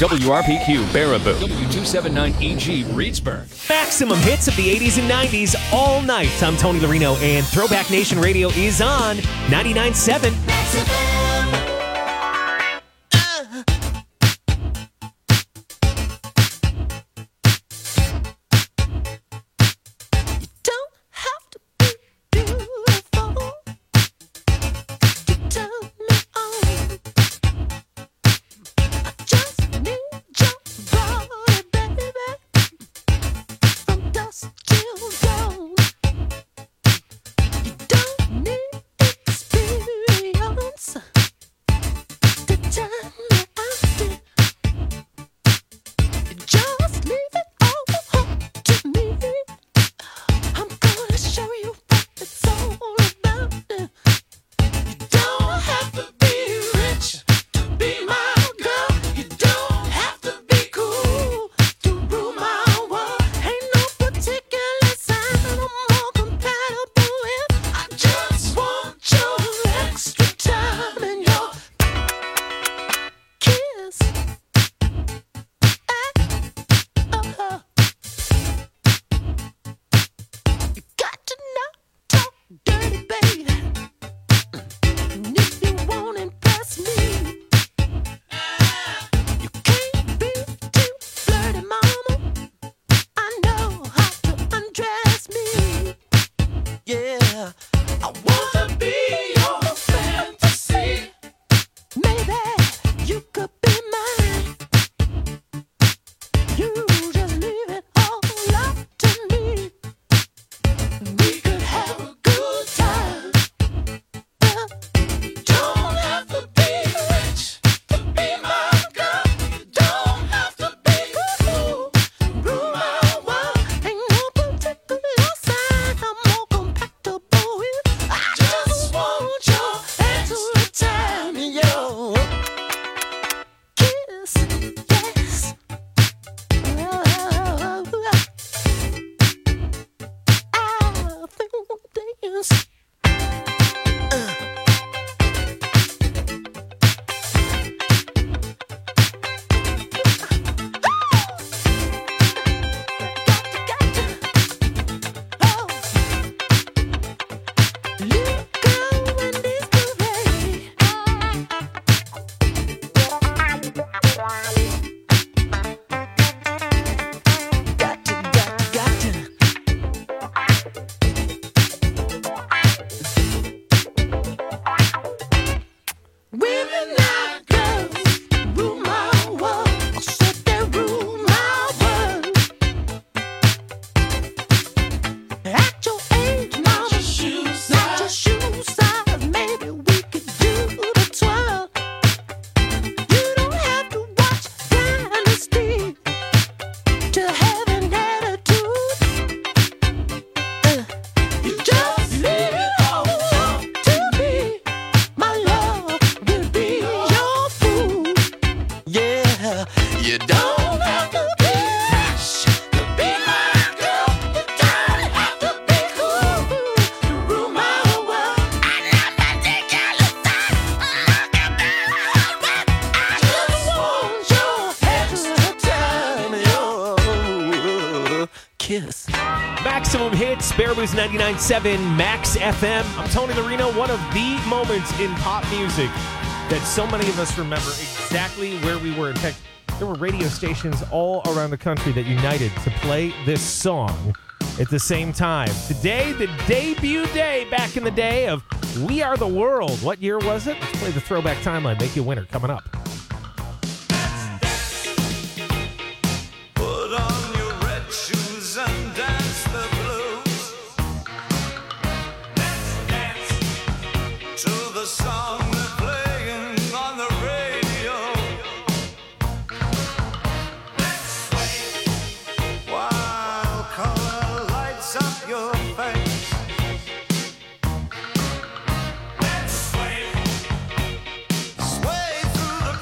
WRPQ Baraboo, W279EG Reedsburg. Maximum hits of the 80s and 90s all night. I'm Tony Larino, and Throwback Nation Radio is on 99.7. Maximum hits, Baraboo's 99.7 Max FM. I'm Tony Larino. One of the moments in pop music that so many of us remember exactly where we were. In fact, there were radio stations all around the country that united to play this song at the same time. Today, the debut day back in the day of We Are the World. What year was it? Let's play the throwback timeline. Make you a winner coming up. Put on your red shoes and dance the blues. Let's dance to the song that's playing on the radio. Let's sway while color lights up your face. Let's sway through the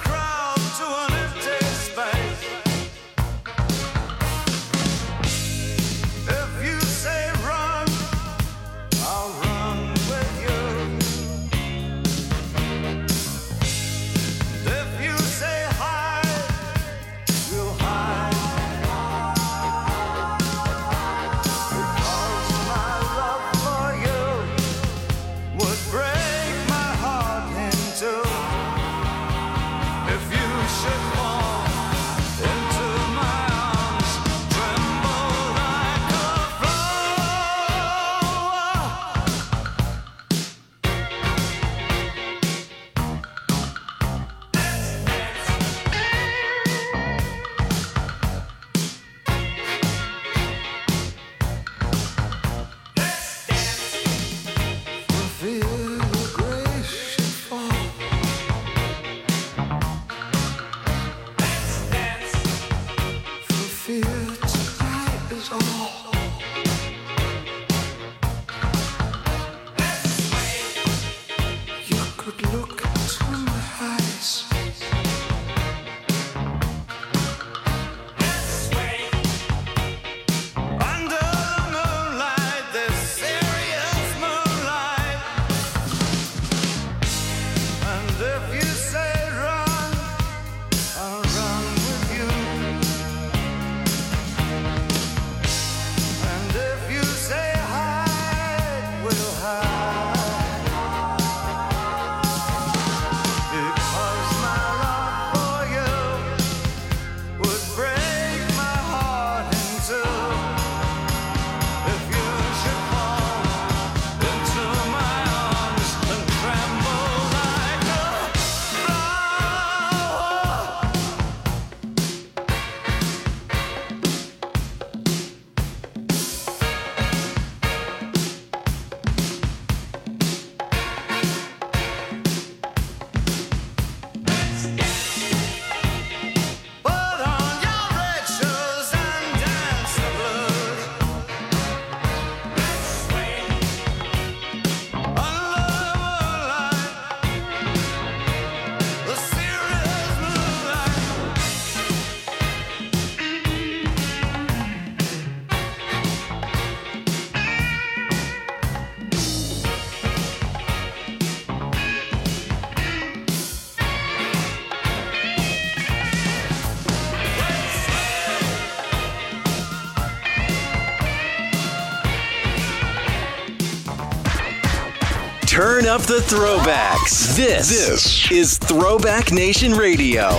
Turn up the throwbacks. This is Throwback Nation Radio.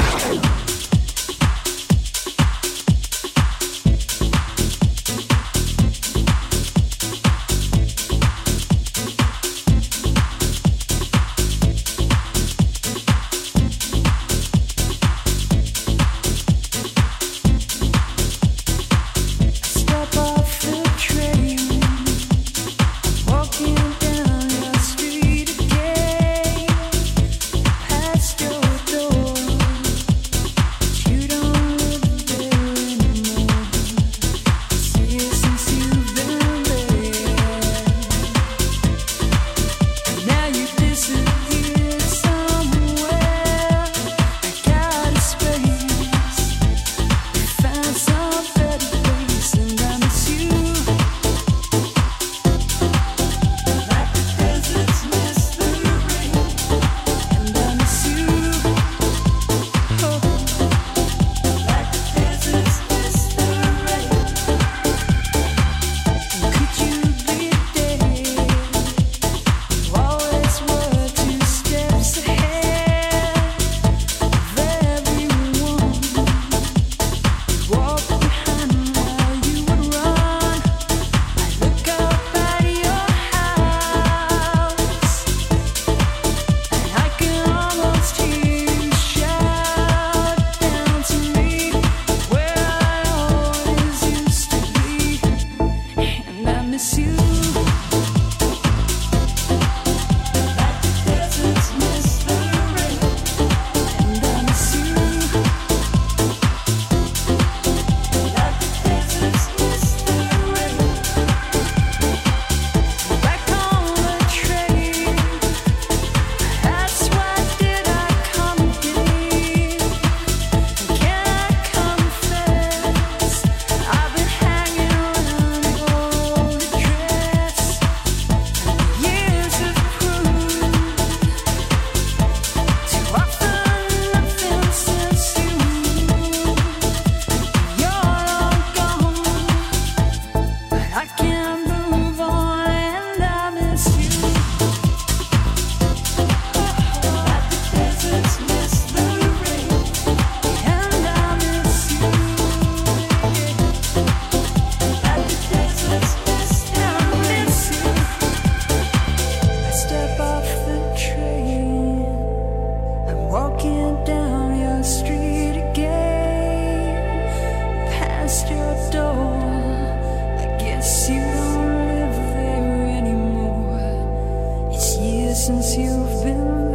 Since you've been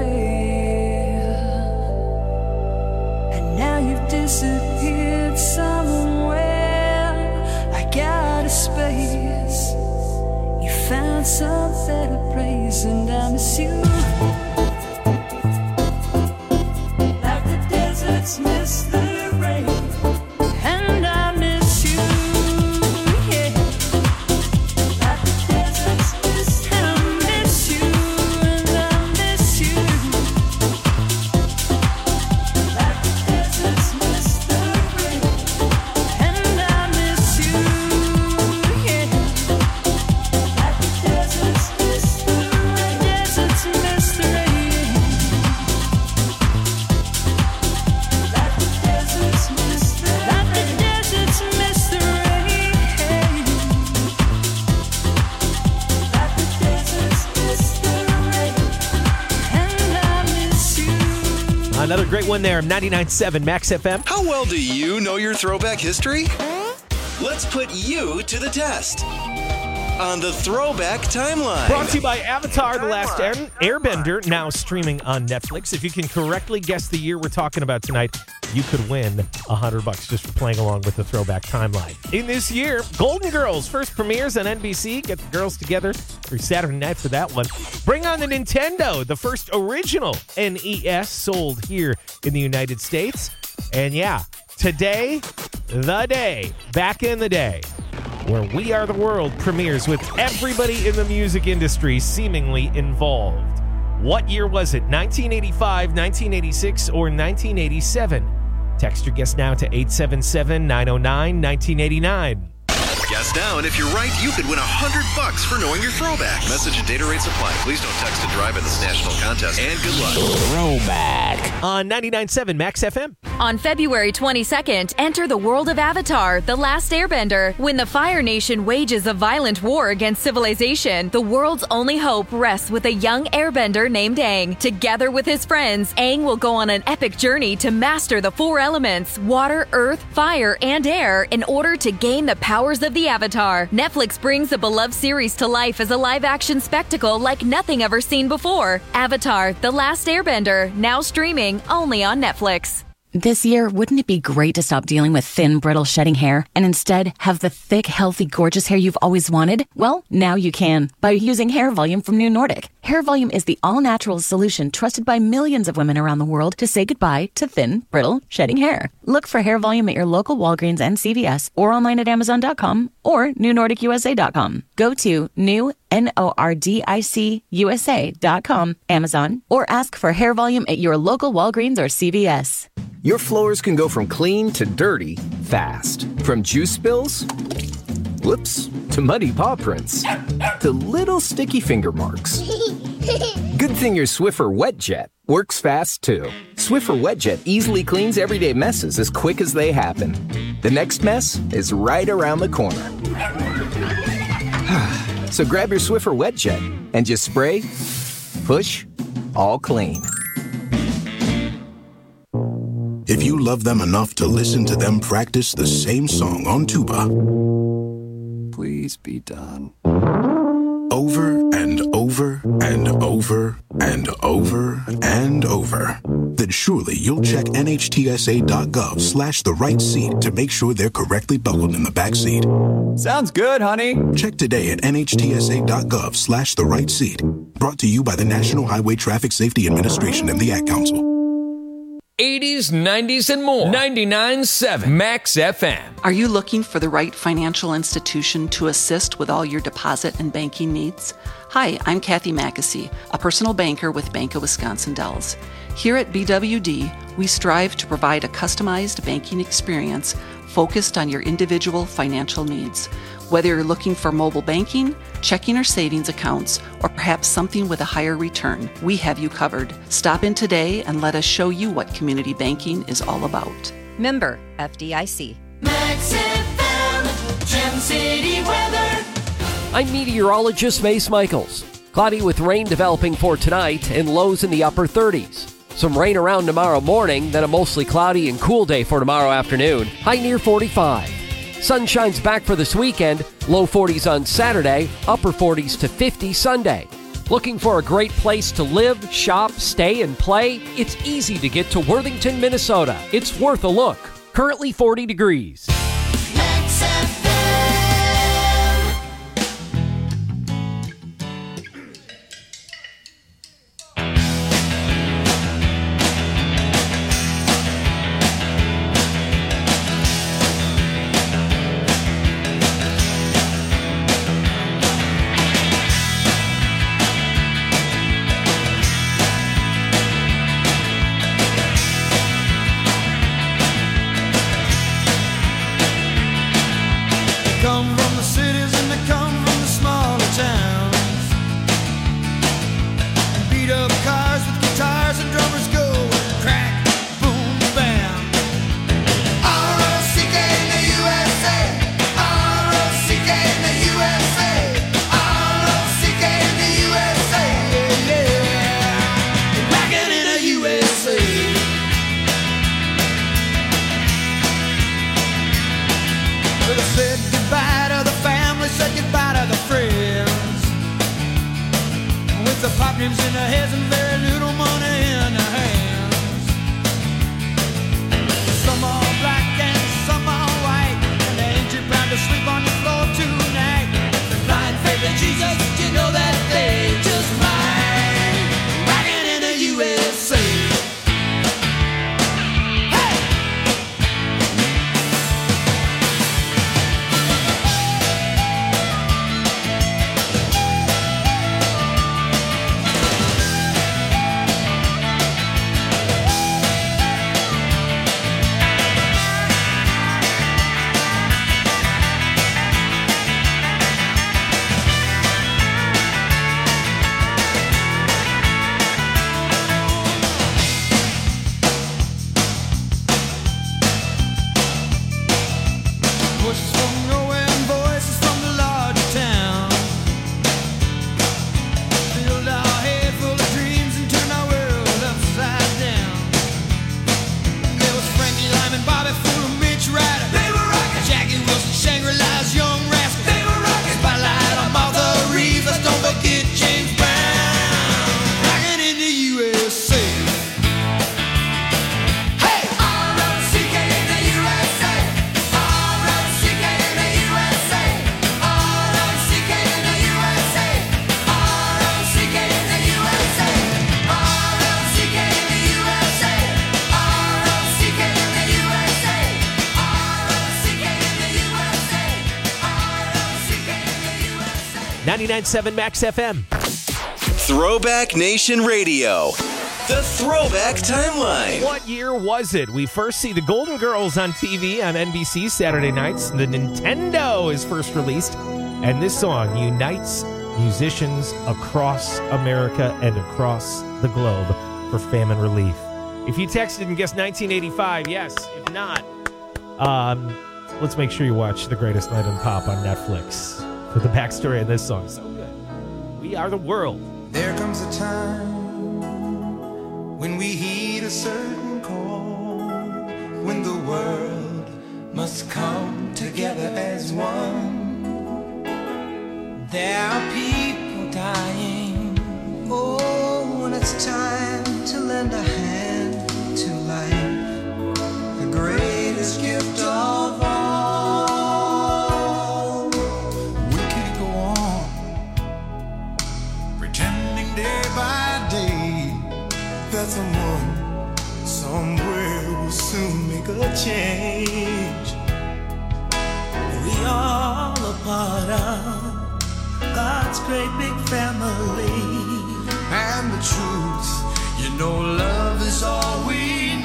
there, and now you've disappeared somewhere. I got a space, you found some better place, and I miss you like the deserts miss the rain, and I miss you, yeah, like the deserts miss, and I miss you. Another great one there, 99.7 Max FM. How well do you know your throwback history? Let's put you to the test on the Throwback Timeline. Brought to you by Avatar: The Last Airbender, now streaming on Netflix. If you can correctly guess the year we're talking about tonight, you could win $100 just for playing along with the Throwback Timeline. In this year, Golden Girls first premieres on NBC. Get the girls together for Saturday night for that one. Bring on the Nintendo, the first original NES sold here in the United States. And yeah, today, the day, back in the day, where We Are the World premieres with everybody in the music industry seemingly involved. What year was it? 1985, 1986, or 1987? Text your guess now to 877-909-1989. Guess now, and if you're right, you could win $100 for knowing your throwback. Message and data rates apply. Please don't text and drive in this national contest, and good luck. Throwback on 99.7 Max FM. On February 22nd, enter the world of Avatar, The Last Airbender. When the Fire Nation wages a violent war against civilization, the world's only hope rests with a young airbender named Aang. Together with his friends, Aang will go on an epic journey to master the 4 elements, water, earth, fire, and air, in order to gain the powers of the Avatar. Netflix brings the beloved series to life as a live-action spectacle like nothing ever seen before. Avatar, The Last Airbender, now streaming only on Netflix. This year, wouldn't it be great to stop dealing with thin, brittle, shedding hair and instead have the thick, healthy, gorgeous hair you've always wanted? Well, now you can by using Hair Volume from New Nordic. Hair Volume is the all-natural solution trusted by millions of women around the world to say goodbye to thin, brittle, shedding hair. Look for Hair Volume at your local Walgreens and CVS or online at Amazon.com or NewNordicUSA.com. Go to NewNordicUSA.com, Amazon, or ask for Hair Volume at your local Walgreens or CVS. Your floors can go from clean to dirty fast. From juice spills, whoops, to muddy paw prints, to little sticky finger marks. Good thing your Swiffer WetJet works fast too. Swiffer WetJet easily cleans everyday messes as quick as they happen. The next mess is right around the corner. So grab your Swiffer WetJet and just spray, push, all clean. If you love them enough to listen to them practice the same song on tuba, please be done. Over and over and over and over and over, then surely you'll check NHTSA.gov/the right seat to make sure they're correctly buckled in the back seat. Sounds good, honey. Check today at NHTSA.gov/the right seat. Brought to you by the National Highway Traffic Safety Administration and the Ad Council. 80s, 90s, and more. 99.7 Max FM. Are you looking for the right financial institution to assist with all your deposit and banking needs? Hi, I'm Kathy Mackesy, a personal banker with Bank of Wisconsin Dells. Here at BWD, we strive to provide a customized banking experience focused on your individual financial needs. Whether you're looking for mobile banking, checking or savings accounts, or perhaps something with a higher return, we have you covered. Stop in today and let us show you what community banking is all about. Member FDIC. Max FM, Gem City weather. I'm meteorologist Mace Michaels. Cloudy with rain developing for tonight and lows in the upper 30s. Some rain around tomorrow morning, then a mostly cloudy and cool day for tomorrow afternoon. High near 45. Sun shines back for this weekend. Low 40s on Saturday, upper 40s to 50 Sunday. Looking for a great place to live, shop, stay, and play? It's easy to get to Worthington, Minnesota. It's worth a look. Currently 40 degrees. Max FM. 99.7 Max FM. Throwback Nation Radio. The Throwback Timeline. What year was it? We first see the Golden Girls on TV on NBC Saturday nights. The Nintendo is first released. And this song unites musicians across America and across the globe for famine relief. If you texted and guessed 1985, yes. If not, let's make sure you watch The Greatest Night in Pop on Netflix for the backstory of this song. So good. We are the world. There comes a time when we heed a certain call, when the world must come together as one. There are people dying. Oh, when it's time to lend a hand to life, the greatest gift of all. We can't go on pretending day by day that someone somewhere will soon make a change. We all a part of God's great big family. And the truth, you know, love is all we need.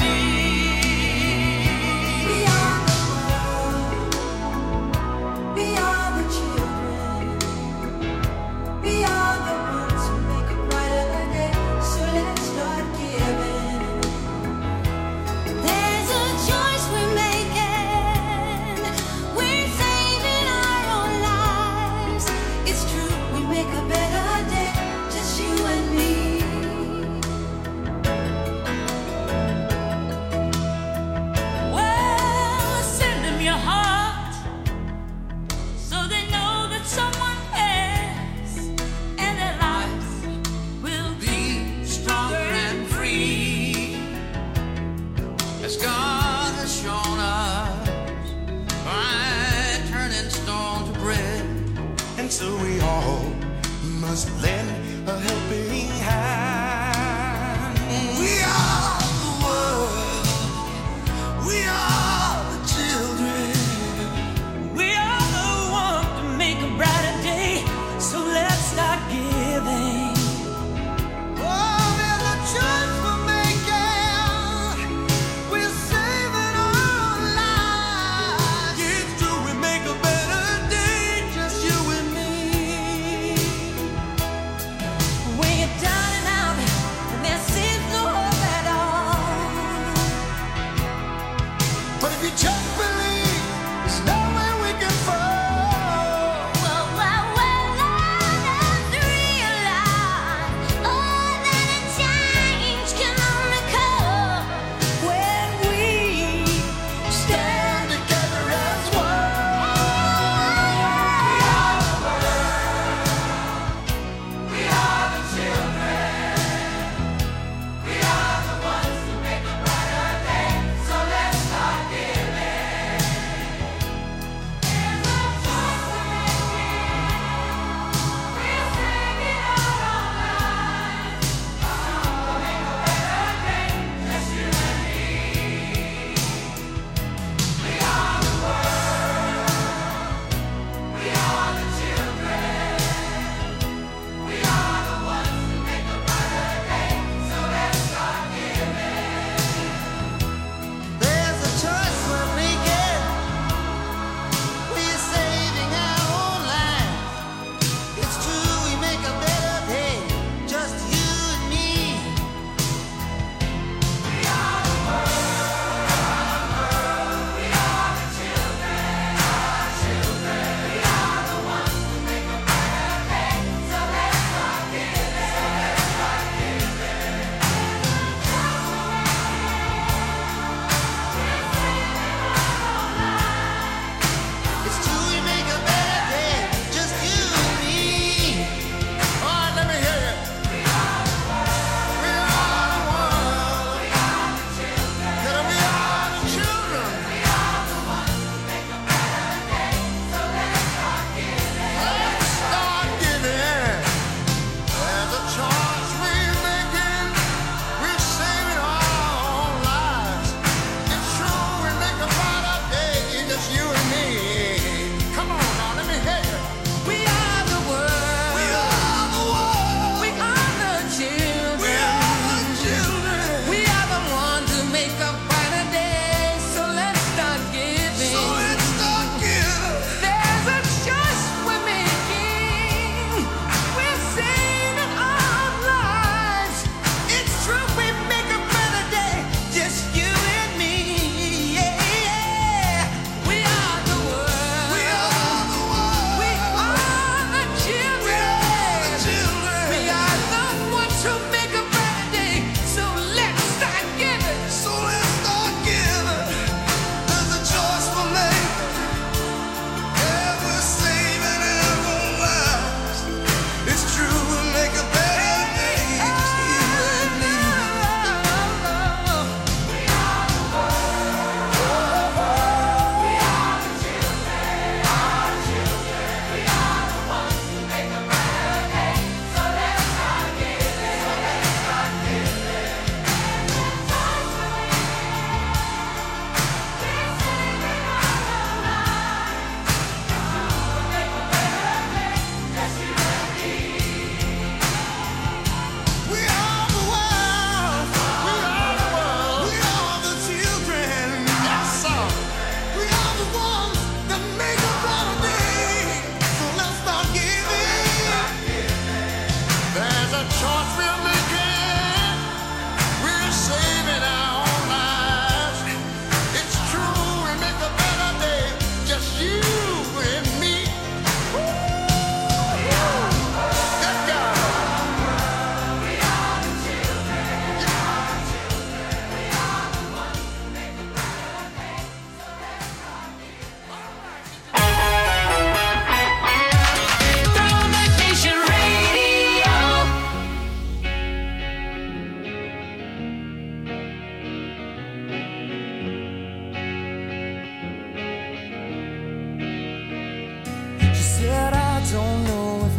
We are the world. We are the children. We are the ones who make a brighter day. So let's start giving. There's a choice we're making. We're saving our own lives. It's true, we make a better day. Just you and me. Well, send them your heart so they know that someone cares, and their lives will be stronger and free. As God has shown us by turning stone to bread. And so we all must lend a helping hand. We are the world. We are the children. We are the ones to make a brighter day. So let's start giving. Oh, there's a choice we're making. We're saving our lives. It's true, we make a better day. Just you and me. When you're down and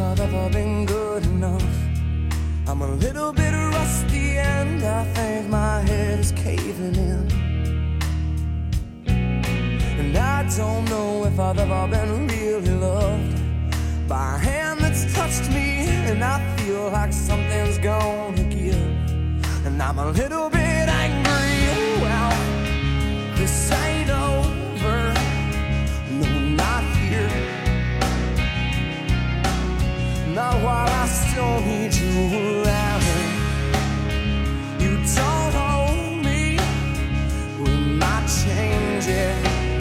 I've ever been good enough. I'm a little bit rusty and I think my head is caving in. And I don't know if I've ever been really loved by a hand that's touched me, and I feel like something's gonna give. And I'm a little bit angry. Well, this ain't over. No, not here. Not while I still need you around. You don't hold me. We might change it.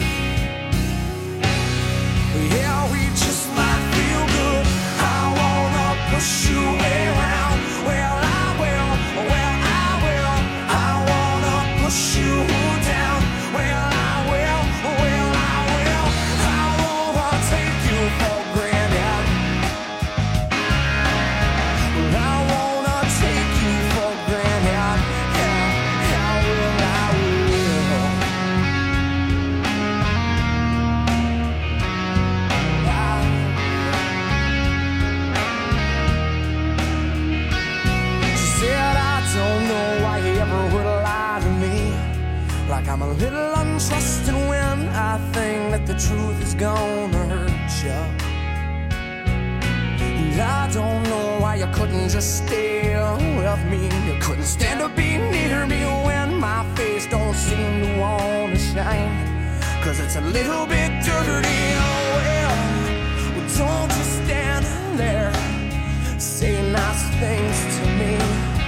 Yeah, we just might feel good. I wanna push you around. Well, I will. Well, I will. I wanna push you down. Well, I will. Well, I will. I wanna take you for granted. Well, I wanna take you for granted. Yeah, I will. I will. She said, I don't know why you ever would lie to me. Like I'm a little untrusting when I think that the truth is gonna hurt you. And I don't know why you couldn't just stay with me. You couldn't stand to be near me when my face don't seem to wanna shine. Cause it's a little bit dirty. Oh well, don't just stand there. Say nice things to me.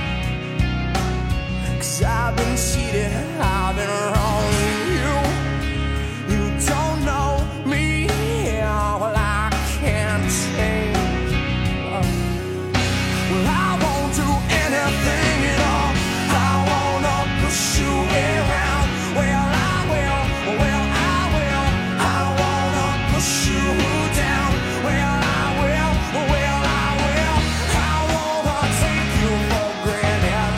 Cause I've been cheated, I've been wrong with you. You don't know me, yeah, well I can't change. Well, I won't do anything at all. I wanna push you around. Well, I will. Well, I will. I wanna push you down. Well, I will. Well, I will. I wanna take you for granted.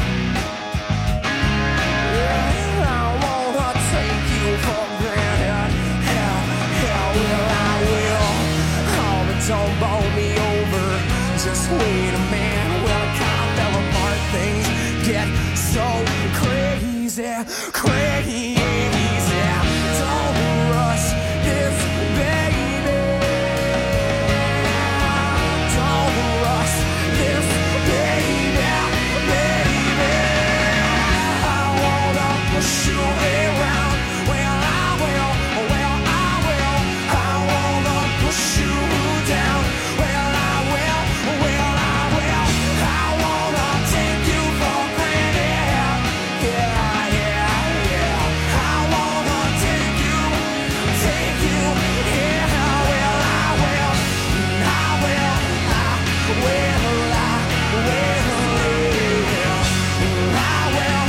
Yeah, I wanna take you for granted. Yeah, well, I will. Oh, but don't bowl me over. Just wait a minute. Well, it kind of fell apart. Things get so crazy, crazy. Don't rush this, baby. Don't rush this, baby, baby. I wanna push you around. Well, I will. Well, I will. I wanna push you down. Well, I will. Well, I will. I wanna take you for granted. Yeah, yeah, yeah. I wanna take you. Yeah, well, I will. I will. I will. I will. I will.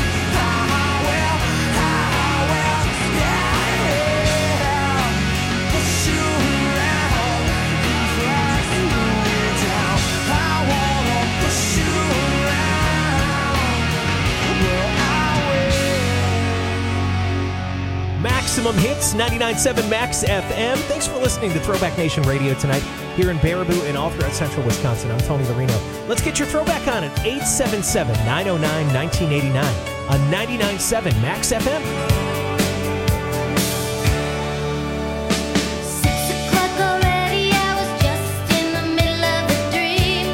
Yeah. Push you around, drag you down. I wanna push you around. Well, I will. Maximum Hits, 99.7 Max FM. Thanks for listening to Throwback Nation Radio tonight here in Baraboo and all throughout central Wisconsin. I'm Tony Larino. Let's get your throwback on at 877-909-1989 on 99.7 Max FM. 6 o'clock already, I was just in the middle of a dream.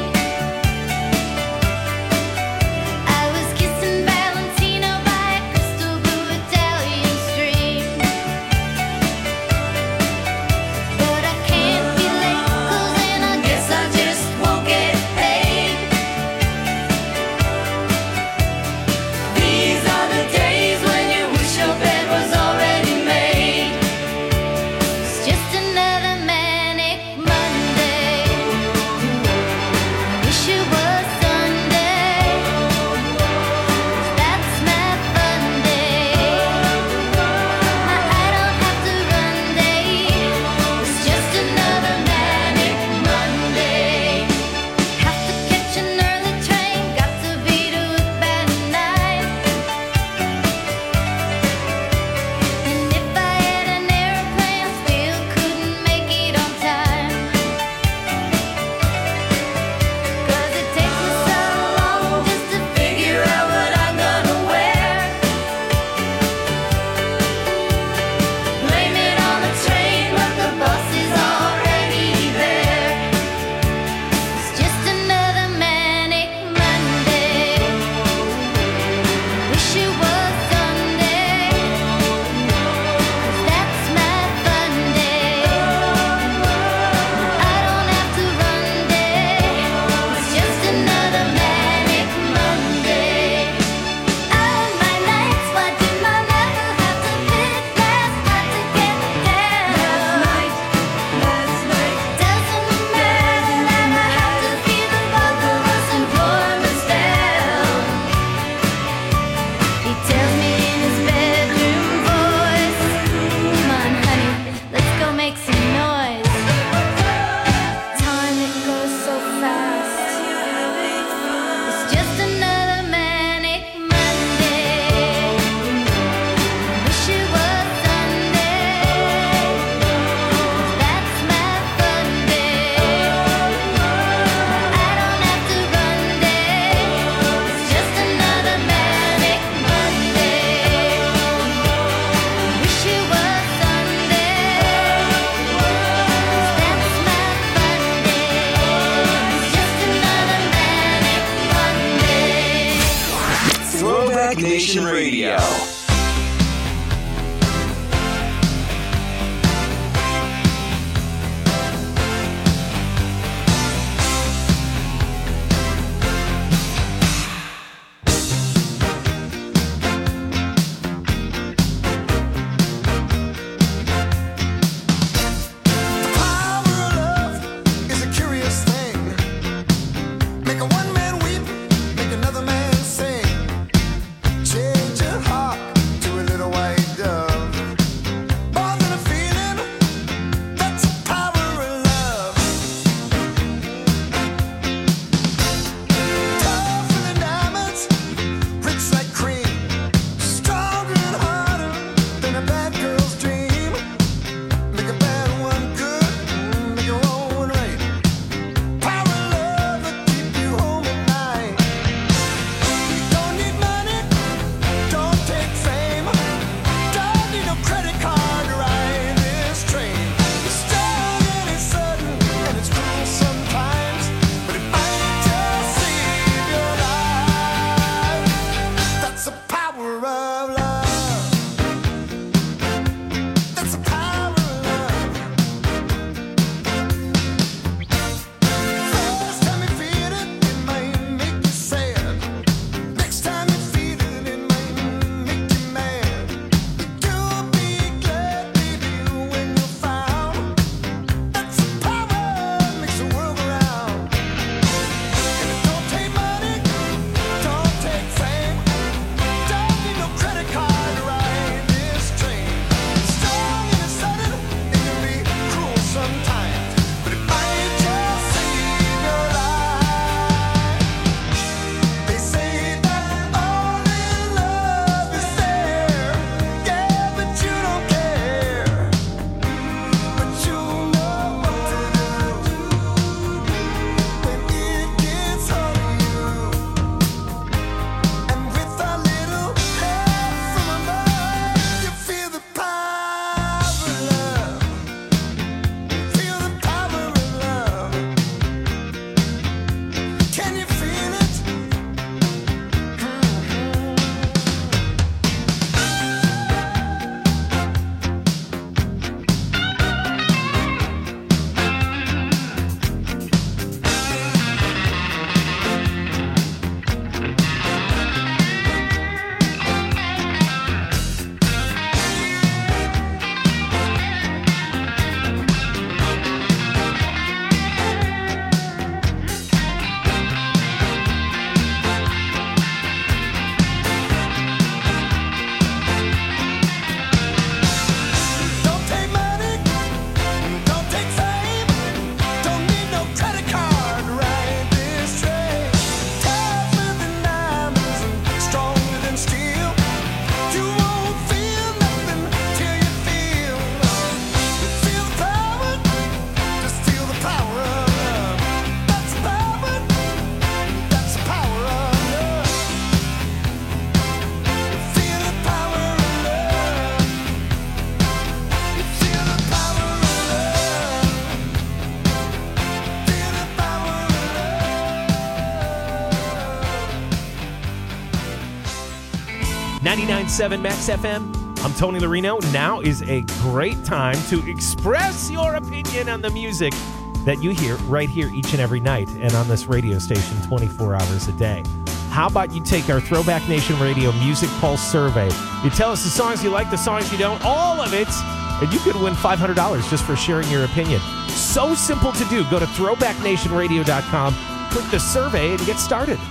I was kissing Valentino by a crystal blue Italian stream. But I can't be late, 'cause then I guess I just won't get paid. These are the days when you wish your best Nation Radio. .7 Max FM. I'm Tony Larino. Now is a great time to express your opinion on the music that you hear right here each and every night and on this radio station 24 hours a day. How about you take our Throwback Nation Radio Music Pulse survey? You tell us the songs you like, the songs you don't, all of it, and you could win $500 just for sharing your opinion. So simple to do. Go to throwbacknationradio.com, click the survey, and get started.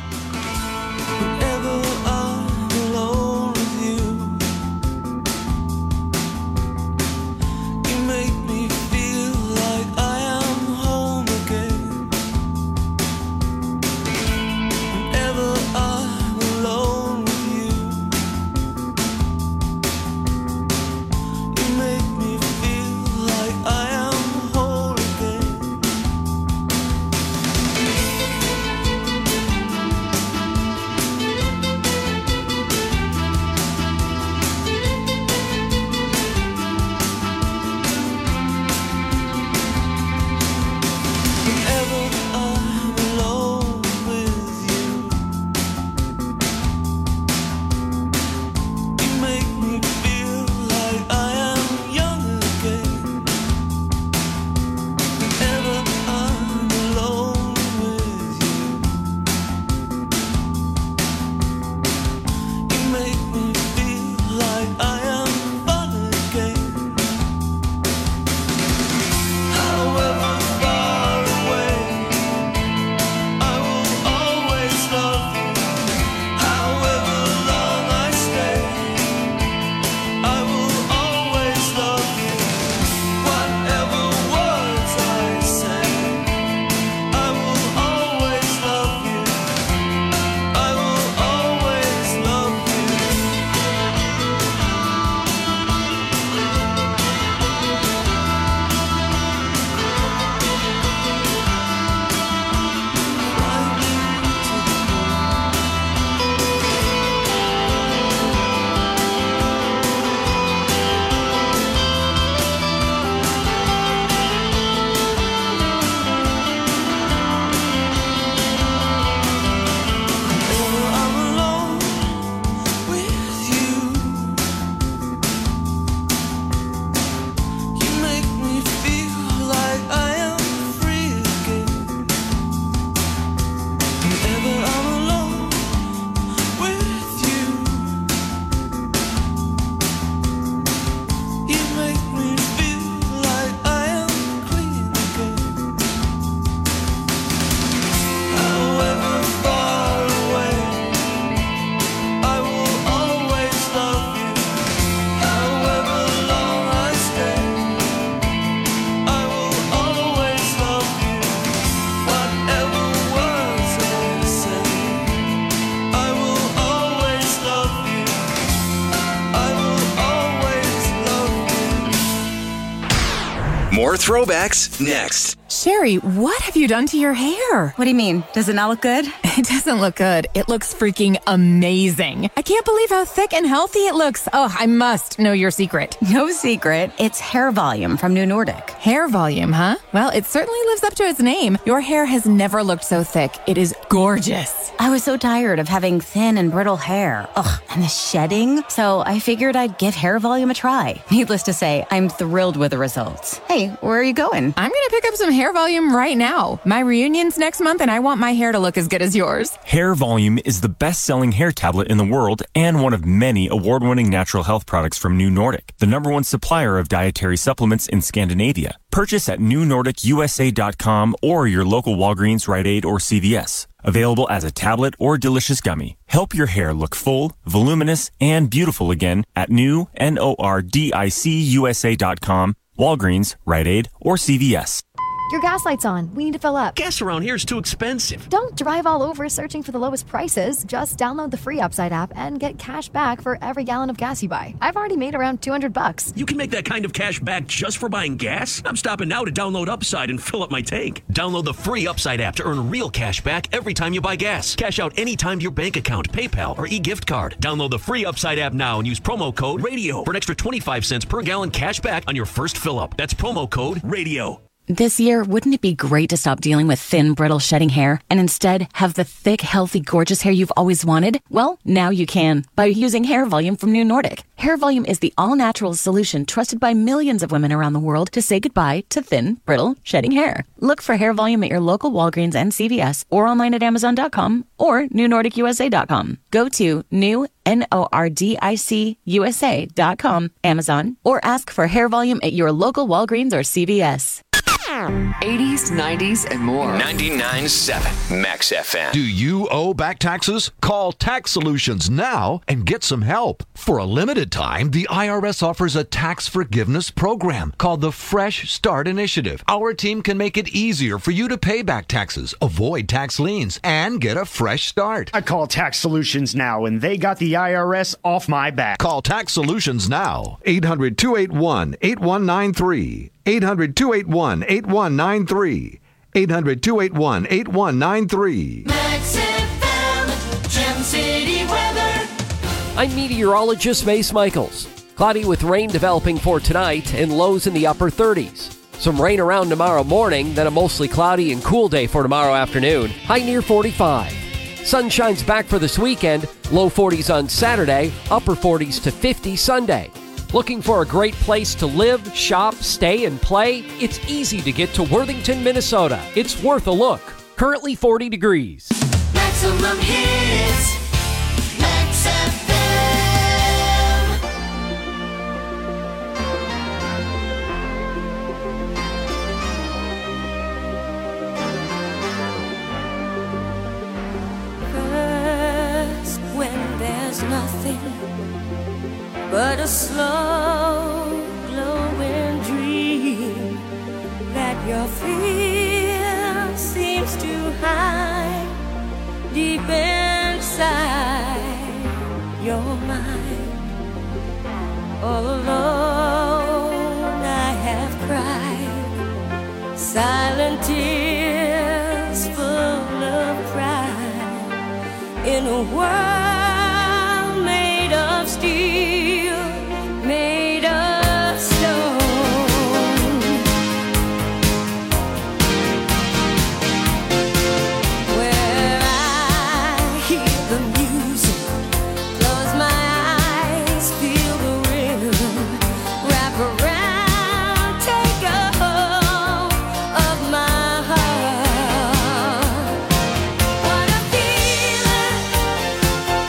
More throwbacks next. Sherry, what have you done to your hair? What do you mean? Does it not look good? It doesn't look good. It looks freaking amazing. I can't believe how thick and healthy it looks. Oh, I must know your secret. No secret. It's hair volume from New Nordic. Hair volume, huh? Well, it certainly lives up to its name. Your hair has never looked so thick. It is gorgeous. I was so tired of having thin and brittle hair. Ugh, and the shedding. So I figured I'd give hair volume a try. Needless to say, I'm thrilled with the results. Hey, where are you going? I'm going to pick up some hair volume right now. My reunion's next month and I want my hair to look as good as yours. Hair Volume is the best-selling hair tablet in the world and one of many award-winning natural health products from New Nordic, the #1 supplier of dietary supplements in Scandinavia. Purchase at newnordicusa.com or your local Walgreens, Rite Aid, or CVS. Available as a tablet or delicious gummy. Help your hair look full, voluminous, and beautiful again at newnordicusa.com, Walgreens, Rite Aid, or CVS. Your gas light's on. We need to fill up. Gas around here is too expensive. Don't drive all over searching for the lowest prices. Just download the free Upside app and get cash back for every gallon of gas you buy. I've already made around $200. You can make that kind of cash back just for buying gas? I'm stopping now to download Upside and fill up my tank. Download the free Upside app to earn real cash back every time you buy gas. Cash out anytime to your bank account, PayPal, or e-gift card. Download the free Upside app now and use promo code RADIO for an extra 25 cents per gallon cash back on your first fill up. That's promo code RADIO. This year, wouldn't it be great to stop dealing with thin, brittle, shedding hair and instead have the thick, healthy, gorgeous hair you've always wanted? Well, now you can by using Hair Volume from New Nordic. Hair Volume is the all-natural solution trusted by millions of women around the world to say goodbye to thin, brittle, shedding hair. Look for Hair Volume at your local Walgreens and CVS or online at Amazon.com or newnordicusa.com. Go to newnordicusa.com, Amazon, or ask for Hair Volume at your local Walgreens or CVS. 80s, 90s, and more. 99.7 Max FM. Do you owe back taxes? Call Tax Solutions now and get some help. For a limited time, the IRS offers a tax forgiveness program called the Fresh Start Initiative. Our team can make it easier for you to pay back taxes, avoid tax liens, and get a fresh start. I call Tax Solutions now, and they got the IRS off my back. Call Tax Solutions now. 800-281-8193. 800-281-8193. 800-281-8193. Max FM, Gem City weather. I'm meteorologist Mace Michaels. Cloudy with rain developing for tonight and lows in the upper 30s. Some rain around tomorrow morning, then a mostly cloudy and cool day for tomorrow afternoon. High near 45. Sun shines back for this weekend. Low 40s on Saturday, upper 40s to 50 Sunday. Looking for a great place to live, shop, stay, and play? It's easy to get to Worthington, Minnesota. It's worth a look. Currently 40 degrees. Maximum hits. Max FM. First, when there's nothing but a slow, glowing dream that your fear seems to hide deep inside your mind. All alone I have cried silent tears full of pride in a world made of steel, made of stone. Where I hear the music, close my eyes, feel the rhythm, wrap around, take a hold of my heart. What a feeling,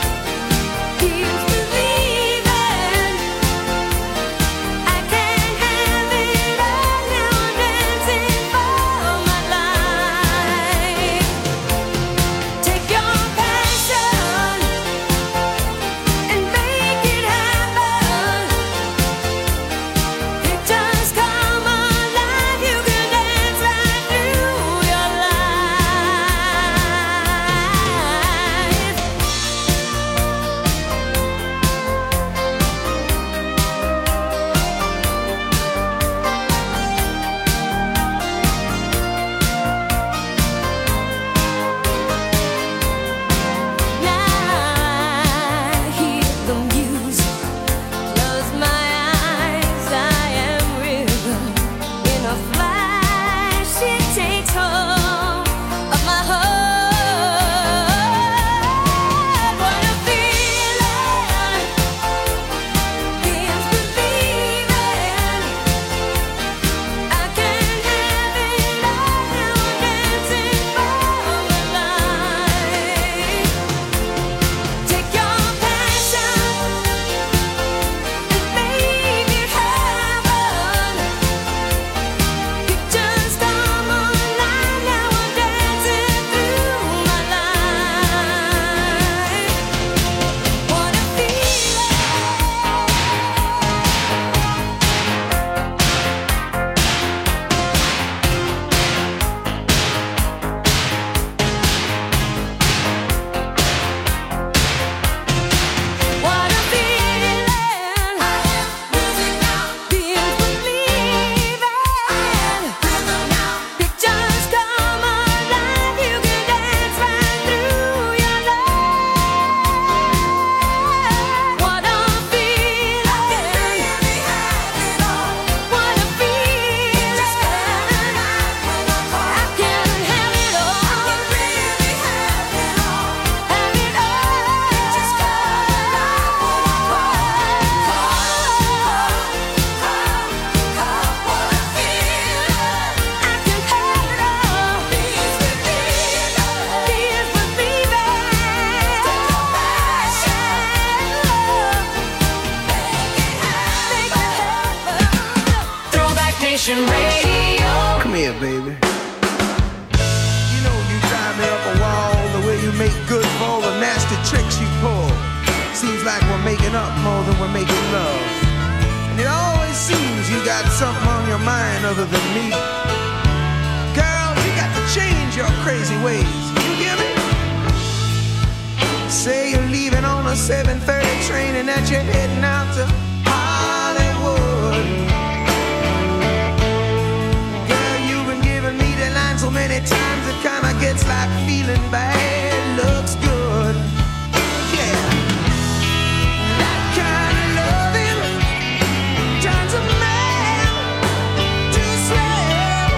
make good for all the nasty tricks you pull. Seems like we're making up more than we're making love. And it always seems you got something on your mind other than me. Girl, you got to change your crazy ways. You hear me? Say you're leaving on a 7:30 train and that you're heading out to Hollywood. Girl, you've been giving me the line so many times it kinda gets like feeling bad looks good. Yeah. That kind of loving turns a man to slave.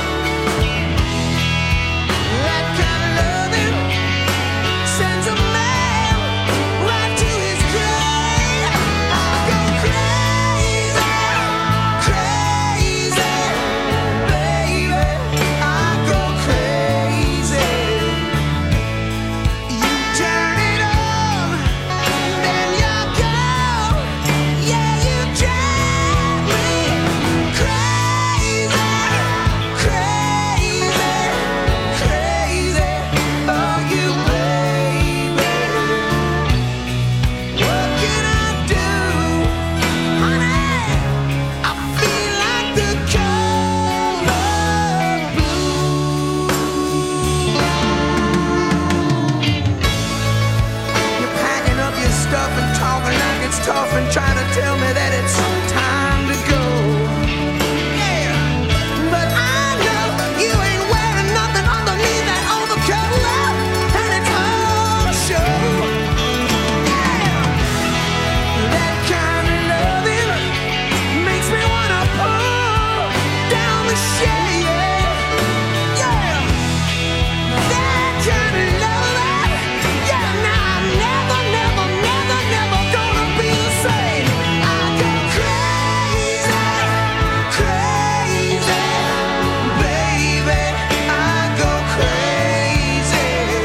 That kind of loving sends a man right to his grave. I go crazy, crazy, baby. I go crazy. You turn it on, then you go. Yeah, you drive me crazy, crazy, crazy. Oh, you baby. What can I do, honey? I feel like the color blue. You're packing up your stuff and talking like it's tough and trying to tell me that it's time to go. Yeah, but I know you ain't wearing nothing underneath that overcoat, love, and it's all show. Yeah, that kind of loving makes me wanna pull down the shade. Yeah, that kind of loving. Yeah, now I'm never, never, never, never gonna be the same. I go crazy, crazy, baby. I go crazy.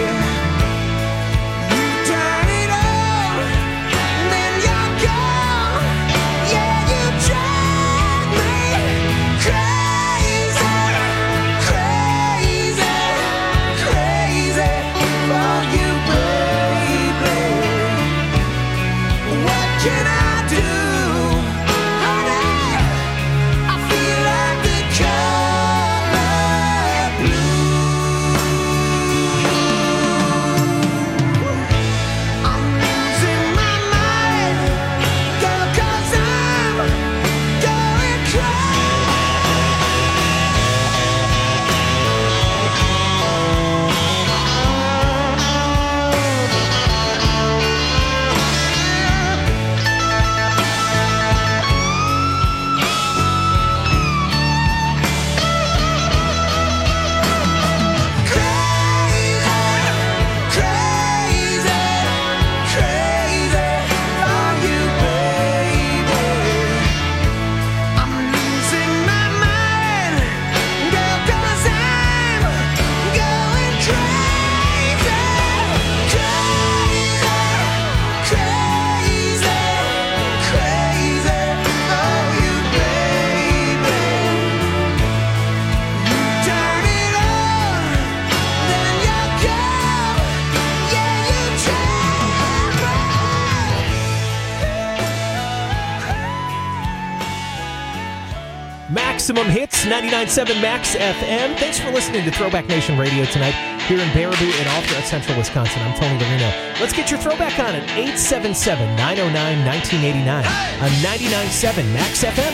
You turn it on, then you're gone. Yeah, you drive me crazy, crazy, crazy for you, baby. What can I do, honey? I feel like the color blue. I'm losing my mind, girl, 'cause I'm going crazy, crazy for you, baby. I'm losing my mind, girl, 'cause I'm going crazy, crazy, crazy, crazy for you, baby. You turn it on, then you go. Yeah, you Maximum Hits, 99.7 Max FM. Thanks for listening to Throwback Nation Radio tonight here in Baraboo and all throughout central Wisconsin. I'm Tony Larino. Let's get your throwback on at 877-909-1989 on 99.7 Max FM.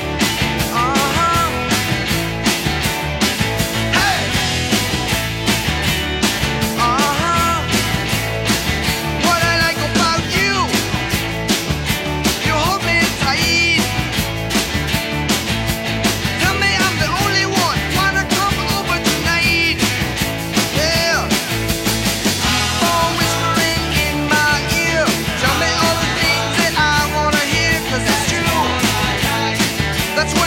What I like about you, you hold me tight. Tell me I'm the only one. Wanna come over tonight? Yeah. Phone whispering in my ear. Tell me all the things that I wanna hear, 'cause it's true. That's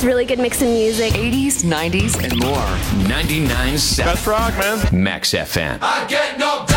Just really good mix of music. 80s, 90s, and more. 99.7. Best rock, man. Max FM. I get no